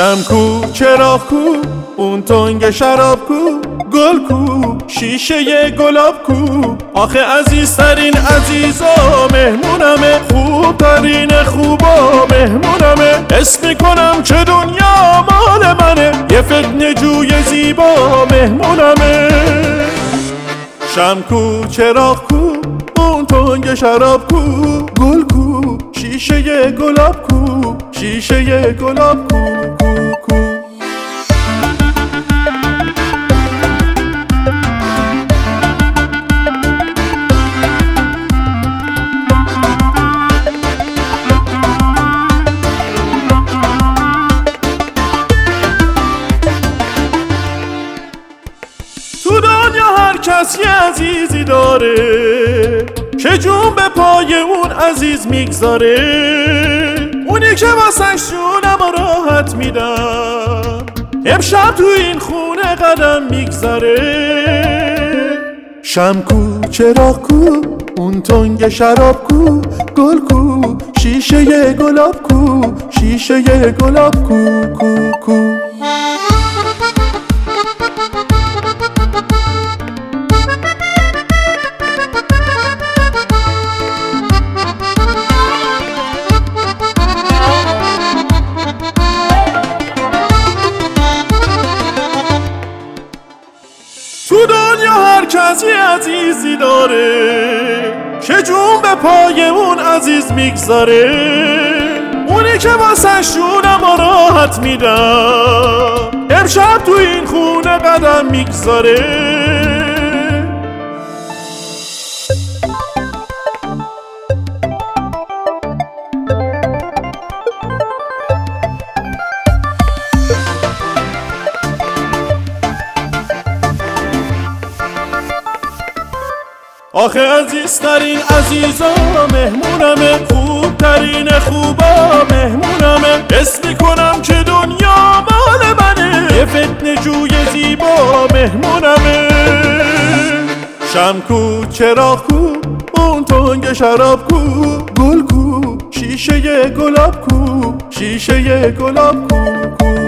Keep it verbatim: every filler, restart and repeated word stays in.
شم کو، چراغ کو، اون تنگ شراب کو، گل کو، شیشه گلاب کو. آخه عزیزترین عزیزا مهمونمه، خوبترین خوبا مهمونمه. حس میکنم که دنیا مال منه، یه فتنه جوی زیبا مهمونمه. شم کو، چراغ کو، اون تنگ شراب کو، گل کو، شیشه گلاب کو، شیشه گلاب کو کو کو. تو دنیا هر کس یه عزیزی داره که جون به پای اون عزیز میگذاره، اونی که واسش جونم راحت میدم، امشب تو این خونه قدم میگذاره. شم کو، چراغ کو، اون تنگ شراب کو، گل کو، شیشه گلاب کو، شیشه گلاب کو کو کو. تو دنیا هر کسی عزیزی داره که جون به پای اون عزیز میگذاره، اونی که واسش جونم راحت میدم، امشب تو این خونه قدم میگذاره. آخه عزیزترین عزیزا مهمونمه، خوبترین خوبا مهمونمه. حس میکنم که دنیا مال منه، یه فتنه جوی زیبا مهمونمه. شم کو، چراغ کو، اون تنگ شراب کو، گل کو، شیشه گلاب کو، شیشه گلاب کو کو.